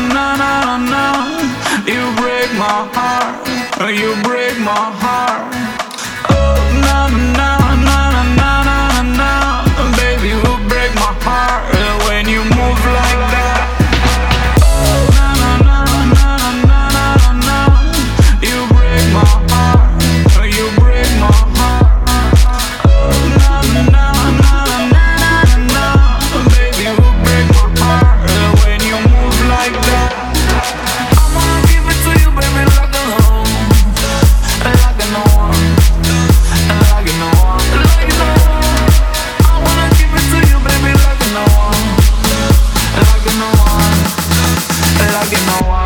na na na. You break my heart, you break my heart. Oh na na na na na na na. Baby, you break my heart when you move like that. Oh na na na na na na na. You break my heart, you break my heart. Oh na na na na na na. Baby, you break my heart when you move like that. I wanna give it to you, baby, like a home, like a no one, like a no one, like a no one. I wanna give it to you, baby, like a no one, like a no one, like a no one.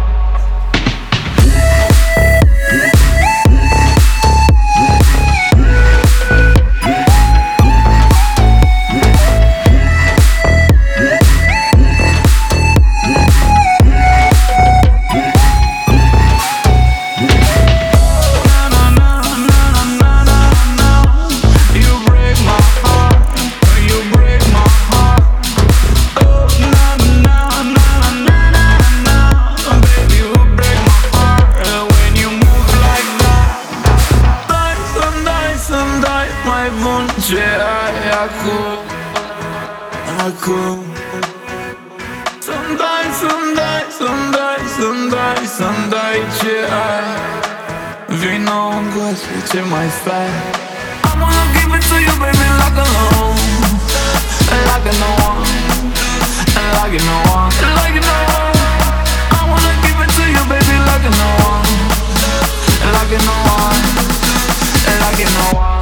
Mai bun ce ai acum, acum. Să-mi dai, să-mi dai, să-mi dai, să-mi dai, să-mi dai ce ai. Vino încoace, ce mai stai? I wanna give it to you, baby, like a home, like a no one, like a no one, like a no one. I wanna give it to you, baby, like a no one, like a no one, like a no one.